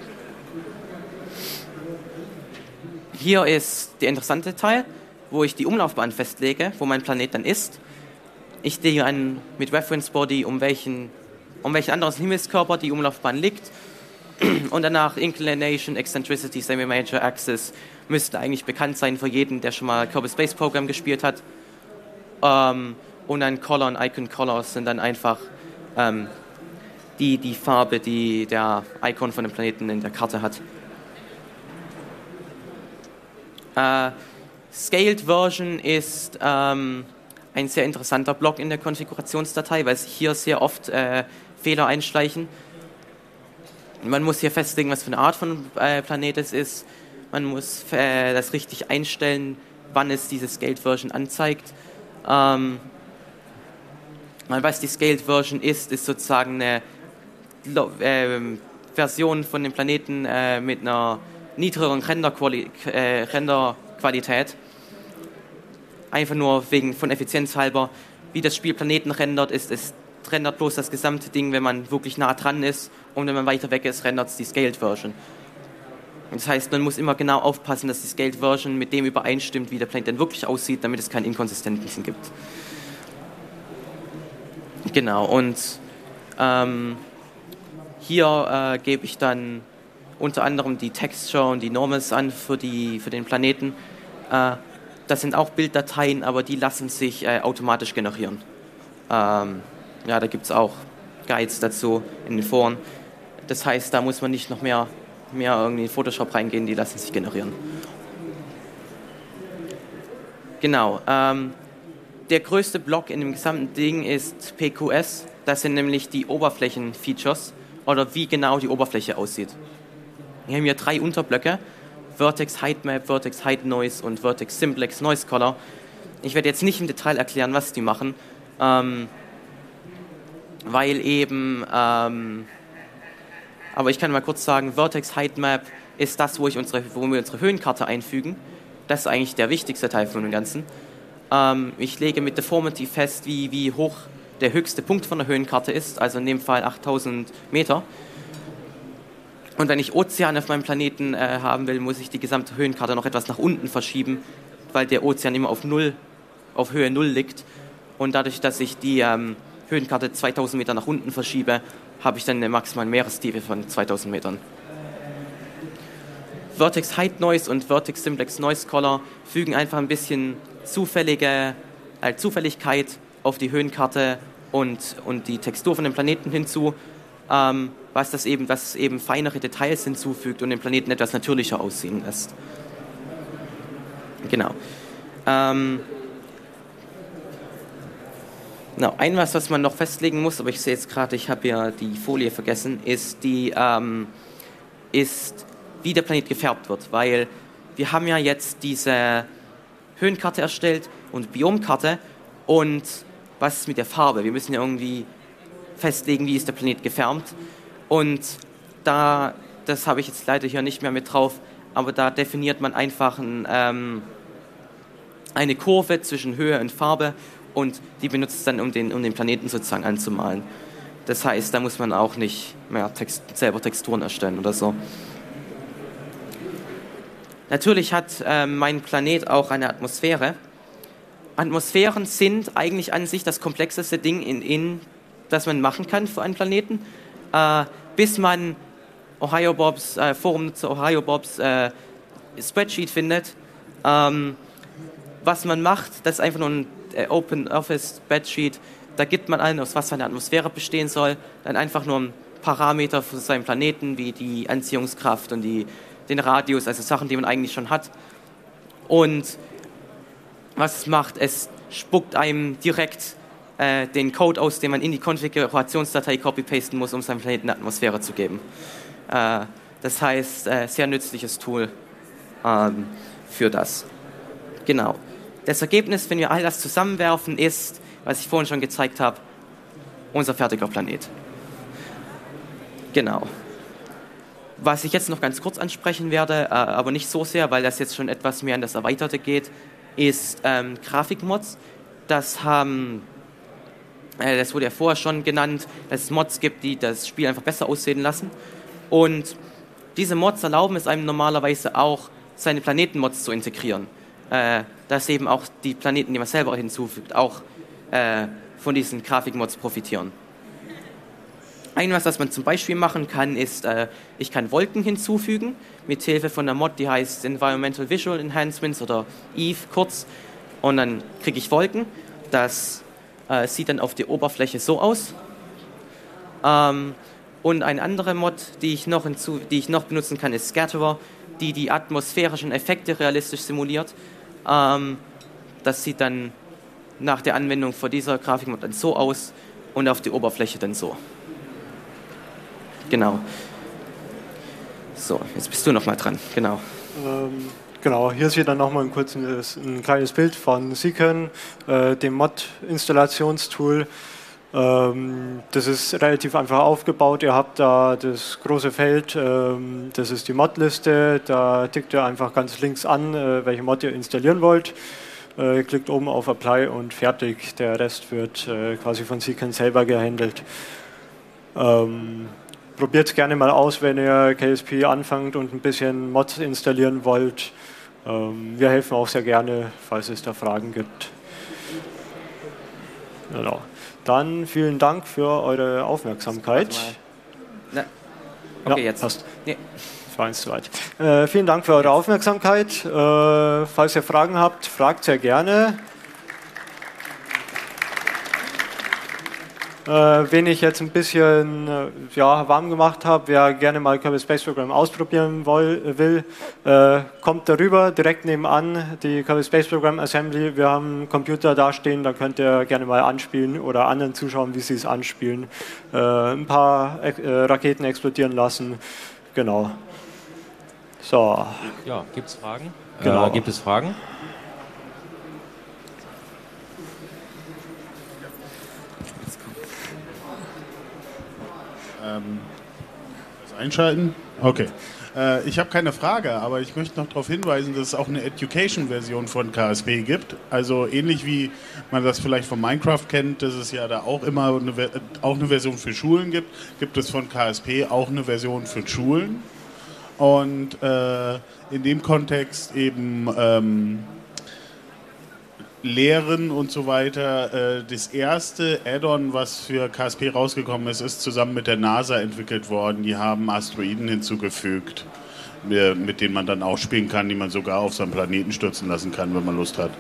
Hier ist der interessante Teil, wo ich die Umlaufbahn festlege, wo mein Planet dann ist. Ich lege an mit Reference Body, um welchen anderen Himmelskörper die Umlaufbahn liegt. Und danach Inclination, Eccentricity, Semi-Major Axis müsste eigentlich bekannt sein für jeden, der schon mal Kerbal Space Program gespielt hat. Und dann Color und Icon Colors sind dann einfach die Farbe, die der Icon von dem Planeten in der Karte hat. Scaled Version ist ein sehr interessanter Block in der Konfigurationsdatei, weil sich hier sehr oft Fehler einschleichen. Man muss hier festlegen, was für eine Art von Planet es ist. Man muss das richtig einstellen, wann es diese Scaled Version anzeigt. Was die Scaled Version ist sozusagen eine Version von dem Planeten mit einer niedrigeren Renderqualität. Einfach nur von Effizienz halber. Wie das Spiel Planeten rendert, es rendert bloß das gesamte Ding, wenn man wirklich nah dran ist, und wenn man weiter weg ist, rendert es die Scaled Version. Das heißt, man muss immer genau aufpassen, dass die Scaled Version mit dem übereinstimmt, wie der Planet denn wirklich aussieht, damit es keine Inkonsistenzen gibt. Genau, und hier gebe ich dann unter anderem die Texture und die Normals an für den Planeten. Das sind auch Bilddateien, aber die lassen sich automatisch generieren. Da gibt es auch Guides dazu in den Foren. Das heißt, da muss man nicht noch mehr irgendwie in Photoshop reingehen, die lassen sich generieren. Genau. Der größte Block in dem gesamten Ding ist PQS. Das sind nämlich die Oberflächenfeatures oder wie genau die Oberfläche aussieht. Wir haben hier 3 Unterblöcke: Vertex Height Map, Vertex Height Noise und Vertex Simplex Noise Color. Ich werde jetzt nicht im Detail erklären, was die machen, weil eben, aber ich kann mal kurz sagen, Vertex Height Map ist das, wo wir unsere Höhenkarte einfügen. Das ist eigentlich der wichtigste Teil von dem Ganzen. Ich lege mit Deformity fest, wie hoch der höchste Punkt von der Höhenkarte ist, also in dem Fall 8000 Meter. Und wenn ich Ozean auf meinem Planeten haben will, muss ich die gesamte Höhenkarte noch etwas nach unten verschieben, weil der Ozean immer auf Höhe 0 liegt. Und dadurch, dass ich die Höhenkarte 2000 Meter nach unten verschiebe, habe ich dann eine maximale Meerestiefe von 2000 Metern. Vertex Height Noise und Vertex Simplex Noise Color fügen einfach ein bisschen Zufälligkeit auf die Höhenkarte und die Textur von dem Planeten hinzu, was eben feinere Details hinzufügt und den Planeten etwas natürlicher aussehen lässt. Genau. Was man noch festlegen muss, aber ich sehe jetzt gerade, ich habe ja die Folie vergessen, ist, wie der Planet gefärbt wird, weil wir haben ja jetzt diese Höhenkarte erstellt und Biomkarte und was ist mit der Farbe? Wir müssen ja irgendwie festlegen, wie ist der Planet gefärbt und das habe ich jetzt leider hier nicht mehr mit drauf, aber da definiert man einfach eine Kurve zwischen Höhe und Farbe und die benutzt es dann, um den Planeten sozusagen anzumalen. Das heißt, da muss man auch nicht mehr selber Texturen erstellen oder so. Natürlich hat mein Planet auch eine Atmosphäre. Atmosphären sind eigentlich an sich das komplexeste Ding, das man machen kann für einen Planeten, bis man Forumnutzer OhioBobs Spreadsheet findet. Was man macht, das ist einfach nur ein Open Office Spreadsheet. Da gibt man an, aus was für eine Atmosphäre bestehen soll. Dann einfach nur ein Parameter für seinen Planeten, wie die Anziehungskraft und den Radius, also Sachen, die man eigentlich schon hat. Und was es macht, es spuckt einem direkt den Code aus, den man in die Konfigurationsdatei copy-pasten muss, um seinem Planeten eine Atmosphäre zu geben. Das heißt, sehr nützliches Tool für das. Genau. Das Ergebnis, wenn wir all das zusammenwerfen, ist, was ich vorhin schon gezeigt habe, unser fertiger Planet. Genau. Was ich jetzt noch ganz kurz ansprechen werde, aber nicht so sehr, weil das jetzt schon etwas mehr in das Erweiterte geht, ist Grafikmods. Das wurde ja vorher schon genannt, dass es Mods gibt, die das Spiel einfach besser aussehen lassen. Und diese Mods erlauben es einem normalerweise auch, seine Planetenmods zu integrieren. Dass eben auch die Planeten, die man selber hinzufügt, auch von diesen Grafikmods profitieren. Was man zum Beispiel machen kann, ist, ich kann Wolken hinzufügen, mit Hilfe von einer Mod, die heißt Environmental Visual Enhancements oder EVE kurz. Und dann kriege ich Wolken. Das sieht dann auf der Oberfläche so aus. Und eine andere Mod, die ich noch benutzen kann, ist Scatterer, die atmosphärischen Effekte realistisch simuliert. Das sieht dann nach der Anwendung von dieser Grafikmod dann so aus und auf der Oberfläche dann so. Genau. So, jetzt bist du noch mal dran. Genau. Genau, hier sieht dann nochmal ein kleines Bild von Seekern, dem Mod-Installationstool. Das ist relativ einfach aufgebaut. Ihr habt da das große Feld, das ist die Mod-Liste. Da tickt ihr einfach ganz links an, welche Mod ihr installieren wollt. Klickt oben auf Apply und fertig. Der Rest wird quasi von Seekern selber gehandelt. Probiert es gerne mal aus, wenn ihr KSP anfangt und ein bisschen Mods installieren wollt. Wir helfen auch sehr gerne, falls es da Fragen gibt. Genau. Dann vielen Dank für eure Aufmerksamkeit. Okay, ja, jetzt. Passt. Nee. Das war eins zu weit. Vielen Dank für eure Aufmerksamkeit. Falls ihr Fragen habt, fragt sehr gerne. Wen ich jetzt ein bisschen warm gemacht habe, wer gerne mal Kerbal Space Program ausprobieren will, kommt darüber, direkt nebenan die Kerbal Space Program Assembly. Wir haben einen Computer dastehen, da könnt ihr gerne mal anspielen oder anderen zuschauen, wie sie es anspielen. Ein paar Raketen explodieren lassen. Genau. So. Ja, gibt es Fragen? Genau. Gibt es Fragen? Einschalten? Okay. Ich habe keine Frage, aber ich möchte noch darauf hinweisen, dass es auch eine Education-Version von KSP gibt. Also ähnlich wie man das vielleicht von Minecraft kennt, dass es ja da auch immer eine Version für Schulen gibt, gibt es von KSP auch eine Version für Schulen. Und in dem Kontext eben Lehren und so weiter. Das erste Add-on, was für KSP rausgekommen ist, ist zusammen mit der NASA entwickelt worden. Die haben Asteroiden hinzugefügt, mit denen man dann auch spielen kann, die man sogar auf seinen Planeten stürzen lassen kann, wenn man Lust hat.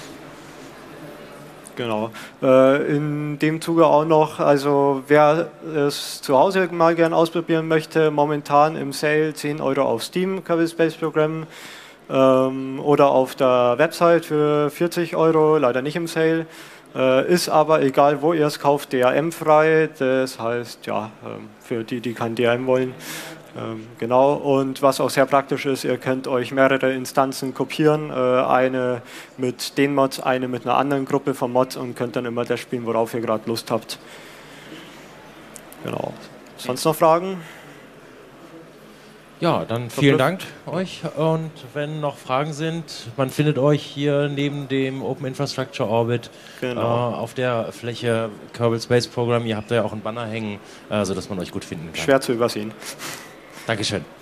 Genau. In dem Zuge auch noch, also wer es zu Hause mal gern ausprobieren möchte, momentan im Sale 10 Euro auf Steam, Kerbal Space Program, oder auf der Website für 40 Euro, leider nicht im Sale, ist aber egal wo ihr es kauft, DRM-frei, das heißt, ja, für die, die kein DRM wollen. Genau, und was auch sehr praktisch ist, ihr könnt euch mehrere Instanzen kopieren, eine mit den Mods, eine mit einer anderen Gruppe von Mods und könnt dann immer das spielen, worauf ihr gerade Lust habt. Genau. Sonst noch Fragen? Ja, dann vielen Dank euch und wenn noch Fragen sind, man findet euch hier neben dem Open Infrastructure Orbit auf der Fläche Kerbal Space Program. Ihr habt da ja auch einen Banner hängen, sodass man euch gut finden kann. Schwer zu übersehen. Dankeschön.